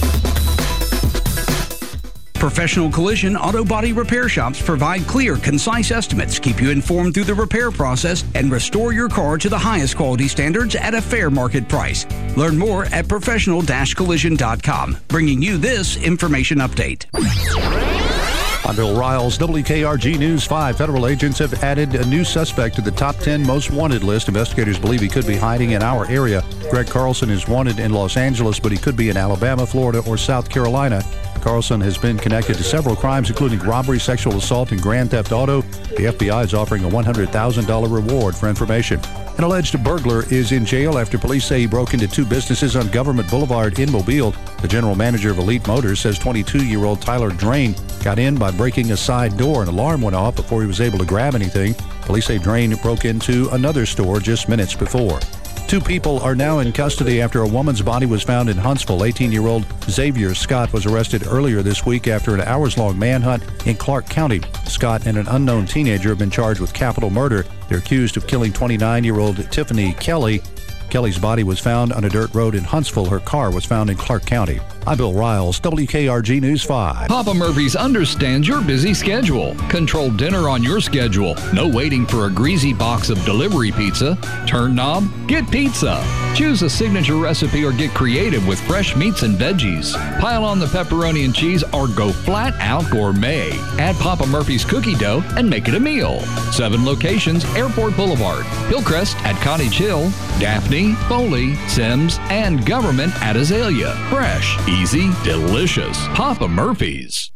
Professional Collision Auto Body Repair Shops provide clear, concise estimates, keep you informed through the repair process, and restore your car to the highest quality standards at a fair market price. Learn more at professional collision dot com, bringing you this information update. I'm Bill Riles, W K R G News five. Federal agents have added a new suspect to the top ten most wanted list. Investigators believe he could be hiding in our area. Greg Carlson is wanted in Los Angeles, but he could be in Alabama, Florida, or South Carolina. Carlson has been connected to several crimes, including robbery, sexual assault, and grand theft auto. The F B I is offering a one hundred thousand dollars reward for information. An alleged burglar is in jail after police say he broke into two businesses on Government Boulevard in Mobile. The general manager of Elite Motors says twenty-two-year-old Tyler Drain got in by breaking a side door. An alarm went off before he was able to grab anything. Police say Drain broke into another store just minutes before. Two people are now in custody after a woman's body was found in Huntsville. eighteen-year-old Xavier Scott was arrested earlier this week after an hours-long manhunt in Clark County. Scott and an unknown teenager have been charged with capital murder. They're accused of killing twenty-nine-year-old Tiffany Kelly. Kelly's body was found on a dirt road in Huntsville. Her car was found in Clark County. I'm Bill Riles, W K R G News five. Papa Murphy's understands your busy schedule. Control dinner on your schedule. No waiting for a greasy box of delivery pizza. Turn knob? Get pizza. Choose a signature recipe or get creative with fresh meats and veggies. Pile on the pepperoni and cheese or go flat out gourmet. Add Papa Murphy's cookie dough and make it a meal. Seven locations, Airport Boulevard, Hillcrest at Cottage Hill, Daphne, Foley, Sims, and Government at Azalea. Fresh, easy, delicious. Papa Murphy's.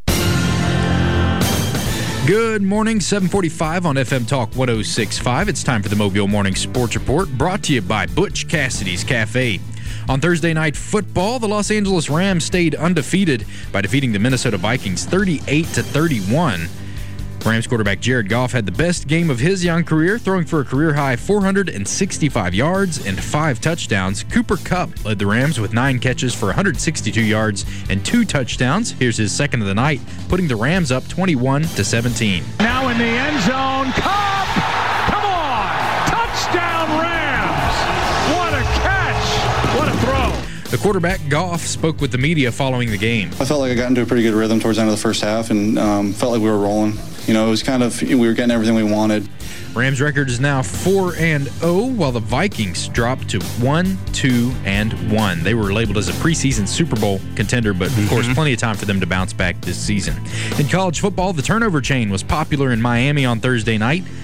Good morning, seven forty-five on F M Talk one oh six point five. It's time for the Mobile Morning Sports Report, brought to you by Butch Cassidy's Cafe. On Thursday night football, the Los Angeles Rams stayed undefeated by defeating the Minnesota Vikings thirty-eight to thirty-one. Rams quarterback Jared Goff had the best game of his young career, throwing for a career-high four hundred sixty-five yards and five touchdowns. Cooper Kupp led the Rams with nine catches for one hundred sixty-two yards and two touchdowns. Here's his second of the night, putting the Rams up twenty-one to seventeen. Now in the end zone, Kupp! Come on! Touchdown Rams! What a catch! What a throw! The quarterback, Goff, spoke with the media following the game. I felt like I got into a pretty good rhythm towards the end of the first half and um, felt like we were rolling. You know, it was kind of, we were getting everything we wanted. Rams record is now four and oh, while the Vikings dropped to one, two, and one. They were labeled as a preseason Super Bowl contender, but of mm-hmm. course, plenty of time for them to bounce back this season. In college football, the turnover chain was popular in Miami on Thursday night.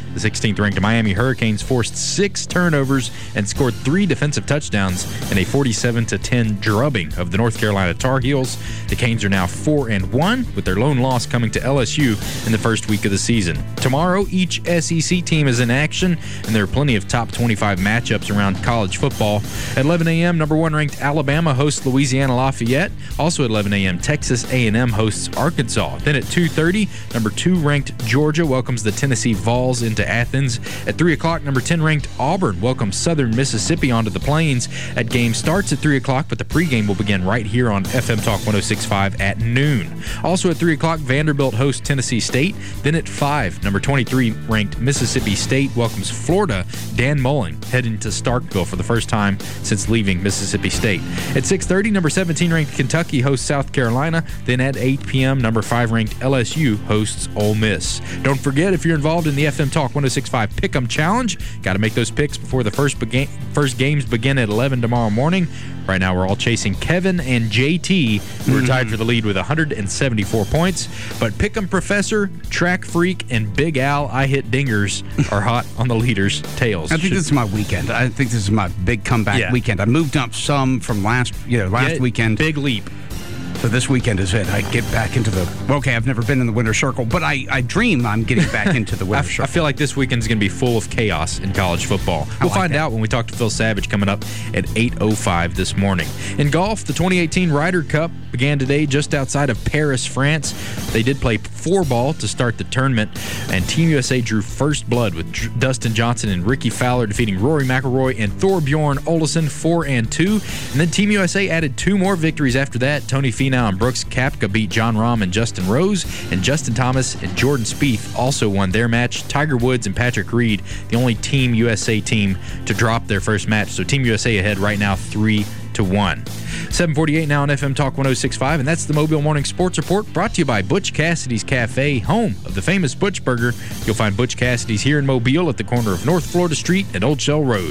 The sixteenth-ranked Miami Hurricanes forced six turnovers and scored three defensive touchdowns in a forty-seven to ten drubbing of the North Carolina Tar Heels. The Canes are now four and one, with their lone loss coming to L S U in the first week of the season. Tomorrow, each S E C team is in action, and there are plenty of top twenty-five matchups around college football. At eleven a.m., number one ranked Alabama hosts Louisiana Lafayette. Also at eleven a.m., Texas A and M hosts Arkansas. Then at two thirty, number two ranked Georgia welcomes the Tennessee Vols into Athens. At three o'clock, number ten ranked Auburn welcomes Southern Mississippi onto the Plains. That game starts at three o'clock, but the pregame will begin right here on F M Talk one oh six point five at noon. Also at three o'clock, Vanderbilt hosts Tennessee State. Then at five, number twenty-three ranked Mississippi State welcomes Florida. Dan Mullen heading to Starkville for the first time since leaving Mississippi State. At six thirty, number seventeen ranked Kentucky hosts South Carolina. Then at eight p.m., number five ranked L S U hosts Ole Miss. Don't forget, if you're involved in the F M Talk one oh six point five Pick'em Challenge, got to make those picks before the first bega- first games begin at eleven tomorrow morning. Right now, we're all chasing Kevin and J T, who are tied for the lead with one hundred seventy-four points. But Pick'em Professor, Track Freak, and Big Al I Hit Dingers are hot on the leaders' tails. I think Should- this is my weekend. I think this is my big comeback Yeah. weekend. I moved up some from last, you know, last Yeah, weekend. Big leap. So this weekend is it. I get back into the, okay, I've never been in the winner's circle, but I, I dream I'm getting back into the I, winner's f- circle. I feel like this weekend's going to be full of chaos in college football. We'll like find that. out when we talk to Phil Savage coming up at eight oh five this morning. In golf, the twenty eighteen Ryder Cup began today just outside of Paris, France. They did play four ball to start the tournament, and Team U S A drew first blood with Dr- Dustin Johnson and Ricky Fowler defeating Rory McIlroy and Thorbjorn Olesen four and two. And then Team U S A added two more victories after that. Tony Finau and Brooks Koepka beat John Rahm and Justin Rose, and Justin Thomas and Jordan Spieth also won their match. Tiger Woods and Patrick Reed, the only Team U S A team to drop their first match. So Team U S A ahead right now three to one. seven forty-eight now on F M Talk one oh six point five, and that's the Mobile Morning Sports Report brought to you by Butch Cassidy's Cafe, home of the famous Butch Burger. You'll find Butch Cassidy's here in Mobile at the corner of North Florida Street and Old Shell Road.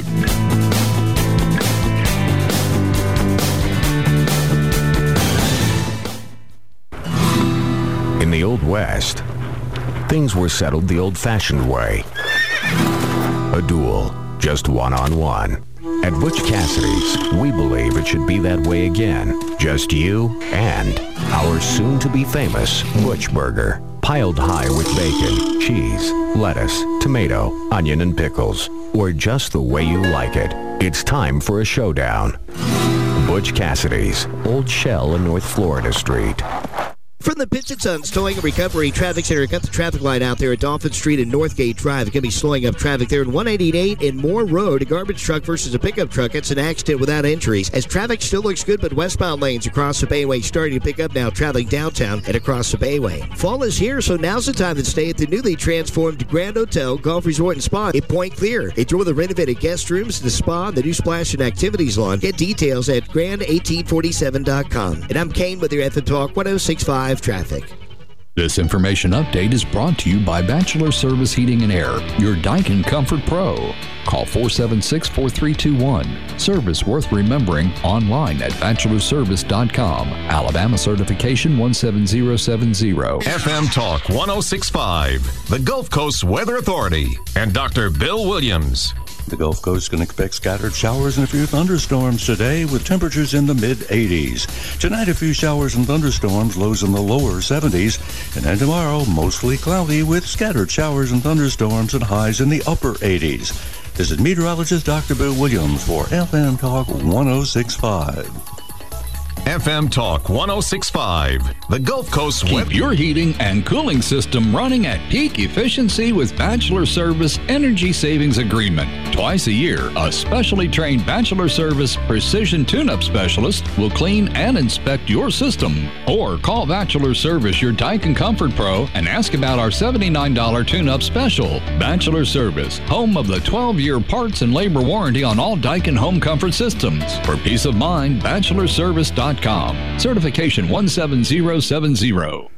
In the Old West, things were settled the old-fashioned way. A duel, just one-on-one. At Butch Cassidy's, we believe it should be that way again. Just you and our soon-to-be famous Butch Burger. Piled high with bacon, cheese, lettuce, tomato, onion, and pickles. Or just the way you like it. It's time for a showdown. Butch Cassidy's, Old Shell in North Florida Street. From the Pitts and Sons Towing and Recovery Traffic Center, got the traffic light out there at Dolphin Street and Northgate Drive. It's going to be slowing up traffic there in one eighty-eight and Moore Road. A garbage truck versus a pickup truck. It's an accident without injuries. As traffic still looks good, but westbound lanes across the Bayway starting to pick up now, traveling downtown and across the Bayway. Fall is here, so now's the time to stay at the newly transformed Grand Hotel Golf Resort and Spa in Point Clear. Enjoy the renovated guest rooms, the spa, and the new splash and activities lawn. Get details at grand eighteen forty-seven dot com. And I'm Kane with your F M Talk one oh six point five Traffic. This information update is brought to you by Bachelor Service Heating and Air, your Daikin Comfort Pro. Call four seven six, four three two one. Service worth remembering online at bachelor service dot com. Alabama certification one seven zero seven zero. F M Talk one oh six point five, the Gulf Coast Weather Authority, and Doctor Bill Williams. The Gulf Coast can expect scattered showers and a few thunderstorms today with temperatures in the mid eighties. Tonight, a few showers and thunderstorms, lows in the lower seventies. And then tomorrow, mostly cloudy with scattered showers and thunderstorms and highs in the upper eighties. This is meteorologist Doctor Bill Williams for F M Talk one oh six point five. F M Talk one oh six point five, the Gulf Coast Keep Weather. your heating and cooling system running at peak efficiency with Bachelor Service Energy Savings Agreement. Twice a year, a specially trained Bachelor Service Precision Tune-Up Specialist will clean and inspect your system. Or call Bachelor Service, your Daikin Comfort Pro, and ask about our seventy-nine dollars tune-up special. Bachelor Service, home of the twelve-year parts and labor warranty on all Daikin home comfort systems. For peace of mind, bachelor service dot com. Certification one seven zero seven zero.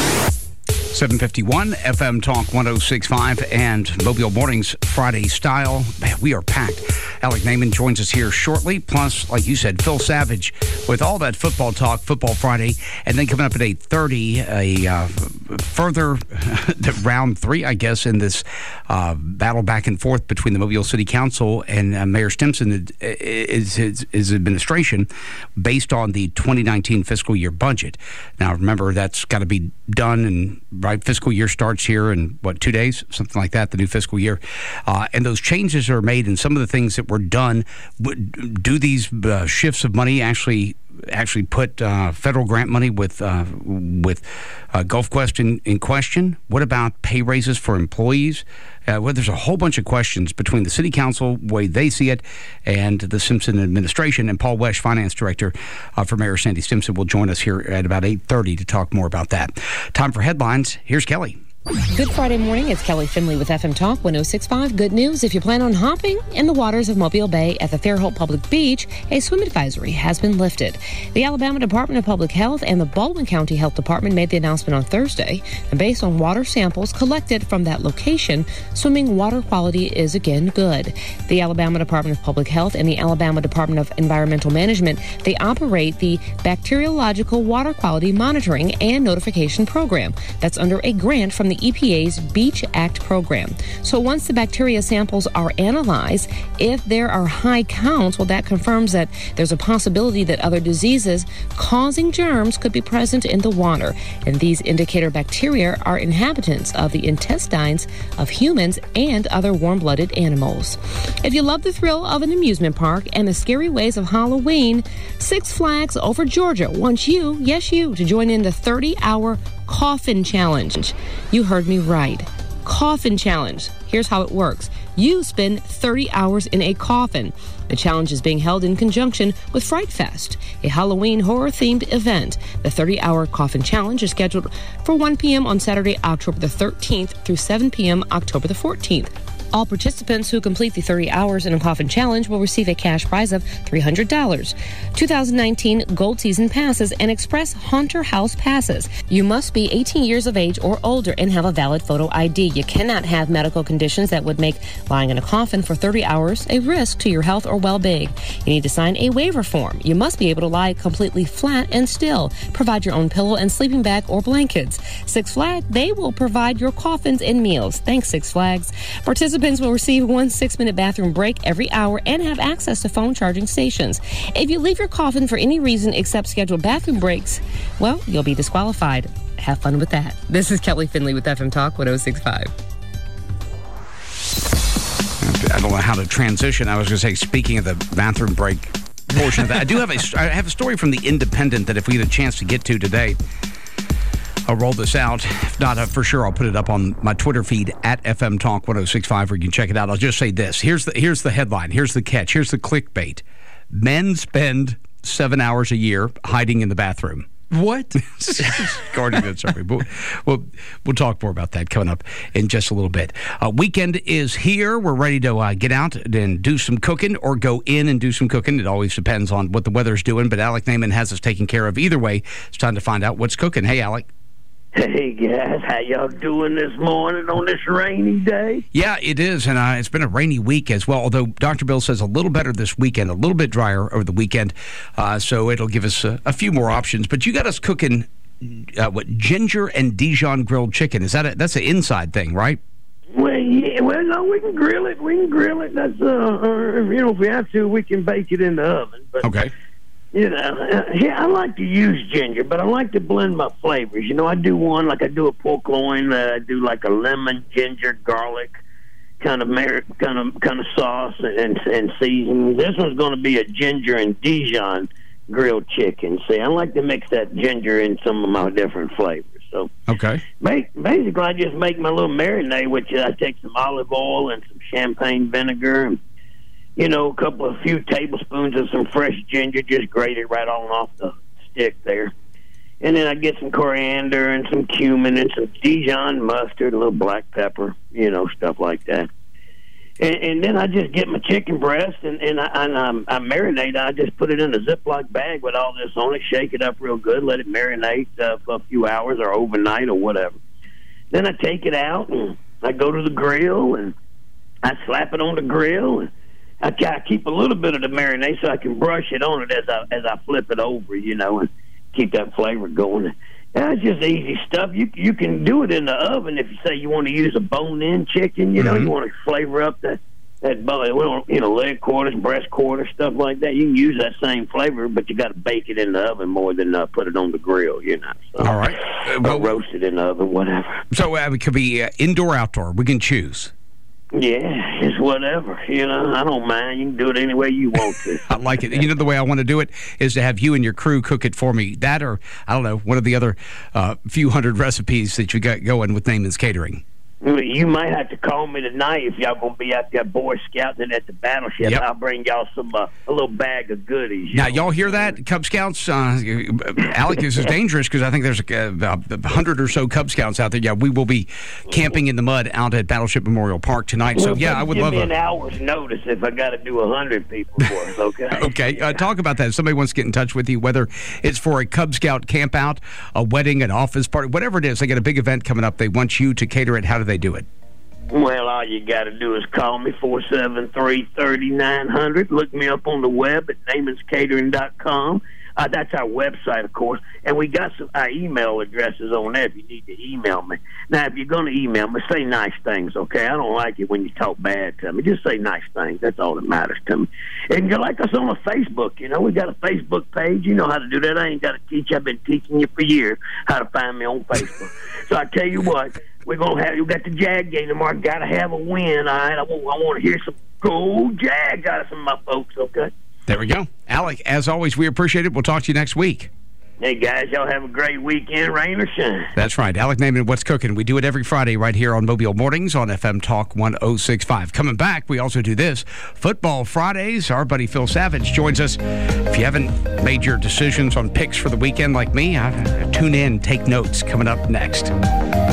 seven fifty-one F M Talk one oh six point five and Mobile Mornings Friday Style. Man, we are packed. Alec Naiman joins us here shortly. Plus, like you said, Phil Savage with all that football talk, Football Friday. And then coming up at eight thirty, a uh, further round three, I guess, in this uh, battle back and forth between the Mobile City Council and uh, Mayor Stimson is his, his administration based on the twenty nineteen fiscal year budget. Now, remember, that's got to be done, and right, fiscal year starts here in, what, two days? Something like that, the new fiscal year. Uh, and those changes are made, and some of the things that were done, do these uh, shifts of money actually actually put uh, federal grant money with uh, with uh, Gulf Quest in, in question? What about pay raises for employees? Uh, well, there's a whole bunch of questions between the City Council, the way they see it, and the Stimson administration. And Paul Wesch, Finance Director uh, for Mayor Sandy Stimson, will join us here at about eight thirty to talk more about that. Time for headlines. Here's Kelly. Good Friday morning. It's Kelly Finley with F M Talk one oh six point five. Good news. If you plan on hopping in the waters of Mobile Bay at the Fairhope Public Beach, a swim advisory has been lifted. The Alabama Department of Public Health and the Baldwin County Health Department made the announcement on Thursday. And based on water samples collected from that location, swimming water quality is again good. The Alabama Department of Public Health and the Alabama Department of Environmental Management, they operate the Bacteriological Water Quality Monitoring and Notification Program. That's under a grant from the E P A's Beach Act program. So once the bacteria samples are analyzed, if there are high counts, well, that confirms that there's a possibility that other diseases causing germs could be present in the water. And these indicator bacteria are inhabitants of the intestines of humans and other warm-blooded animals. If you love the thrill of an amusement park and the scary ways of Halloween, Six Flags Over Georgia wants you, yes you, to join in the thirty-hour Coffin Challenge. You heard me right. Coffin Challenge. Here's how it works. You spend thirty hours in a coffin. The challenge is being held in conjunction with Fright Fest, a Halloween horror-themed event. The thirty-hour Coffin Challenge is scheduled for one p.m. on Saturday, October the thirteenth through seven p.m. October the fourteenth. All participants who complete the thirty hours in a coffin challenge will receive a cash prize of three hundred dollars, two thousand nineteen Gold Season Passes, and Express Haunter House Passes. You must be eighteen years of age or older and have a valid photo I D. You cannot have medical conditions that would make lying in a coffin for thirty hours a risk to your health or well-being. You need to sign a waiver form. You must be able to lie completely flat and still. Provide your own pillow and sleeping bag or blankets. Six Flags, they will provide your coffins and meals. Thanks, Six Flags. Participants will receive one six-minute bathroom break every hour and have access to phone charging stations. If you leave your coffin for any reason except scheduled bathroom breaks, well, you'll be disqualified. Have fun with that. This is Kelly Finley with F M Talk one oh six point five. I don't know how to transition. I was going to say, speaking of the bathroom break portion of that, I do have a, I have a story from The Independent that if we get a chance to get to today, I'll roll this out. If not, uh, for sure, I'll put it up on my Twitter feed at F M Talk one oh six point five, where you can check it out. I'll just say this. Here's the here's the headline. Here's the catch. Here's the clickbait. Men spend seven hours a year hiding in the bathroom. What? According to the survey. But we'll, we'll talk more about that coming up in just a little bit. Uh, weekend is here. We're ready to uh, get out and do some cooking or go in and do some cooking. It always depends on what the weather's doing, but Alec Naiman has us taken care of. Either way, it's time to find out what's cooking. Hey, Alec. Hey, guys. How y'all doing this morning on this rainy day? Yeah, it is, and uh, it's been a rainy week as well, although Doctor Bill says a little better this weekend, a little bit drier over the weekend, uh, so it'll give us a, a few more options. But you got us cooking, uh, what, ginger and Dijon grilled chicken. Is that a, that's an inside thing, right? Well, yeah, well, no, we can grill it. We can grill it. That's, uh, uh you know, if we have to, we can bake it in the oven. But, okay. You know, uh, yeah, I like to use ginger, but I like to blend my flavors. You know, I do one like I do a pork loin. Uh, I do like a lemon, ginger, garlic kind of mar- kind of kind of sauce and and season. This one's going to be a ginger and Dijon grilled chicken. See, I like to mix that ginger in some of my different flavors. So, okay, basically, I just make my little marinade, which I take some olive oil and some champagne vinegar and, you know, a couple of few tablespoons of some fresh ginger, just grated right on off the stick there. And then I get some coriander and some cumin and some Dijon mustard, a little black pepper, you know, stuff like that. And, and then I just get my chicken breast and, and, I, and I, I marinate. I just put it in a Ziploc bag with all this on it, shake it up real good, let it marinate uh, for a few hours or overnight or whatever. Then I take it out and I go to the grill and I slap it on the grill and I, I keep a little bit of the marinade so I can brush it on it as I as I flip it over, you know, and keep that flavor going. That's just easy stuff. You you can do it in the oven if you say you want to use a bone-in chicken. You know, mm-hmm. you want to flavor up that that bone, you know, leg quarters, breast quarters, stuff like that. You can use that same flavor, but you got to bake it in the oven more than uh, put it on the grill. You know. So, all right. Uh, well, roast it in the oven, whatever. So uh, it could be uh, indoor, outdoor. We can choose. Yeah, it's whatever. You know, I don't mind. You can do it any way you want to. I like it. You know, the way I want to do it is to have you and your crew cook it for me. That or, I don't know, one of the other uh, few hundred recipes that you got going with Naaman's Catering. You might have to call me tonight if y'all going to be out there Boy Scouting at the Battleship. Yep. I'll bring y'all some uh, a little bag of goodies. Now, y'all hear that? Cub Scouts, uh, Alec, this is dangerous because I think there's a, a hundred or so Cub Scouts out there. Yeah, we will be camping in the mud out at Battleship Memorial Park tonight. So, well, yeah, I would give love me a, an hour's notice if I got to do a hundred people for us, okay? Okay, uh, talk about that. If somebody wants to get in touch with you, whether it's for a Cub Scout camp out, a wedding, an office party, whatever it is, they got a big event coming up. They want you to cater it. How do they do it? Well, all you got to do is call me, four seven three, three nine zero zero. Look me up on the web at naamans catering dot com. Uh, that's our website, of course. And we got some our email addresses on there if you need to email me. Now, if you're going to email me, say nice things, okay? I don't like it when you talk bad to me. Just say nice things. That's all that matters to me. And you like us on a Facebook. You know, we got a Facebook page. You know how to do that. I ain't got to teach. I've been teaching you for years how to find me on Facebook. So I tell you what, we're gonna have. You got the Jag game tomorrow. Got to have a win. All right. I want. I want to hear some gold Jags out of some of my folks. Okay. There we go. Alec, as always, we appreciate it. We'll talk to you next week. Hey, guys, y'all have a great weekend, rain or shine. That's right. Alec Naaman, What's Cooking? We do it every Friday right here on Mobile Mornings on F M Talk one oh six point five. Coming back, we also do this. Football Fridays. Our buddy Phil Savage joins us. If you haven't made your decisions on picks for the weekend like me, I, I tune in, take notes. Coming up next.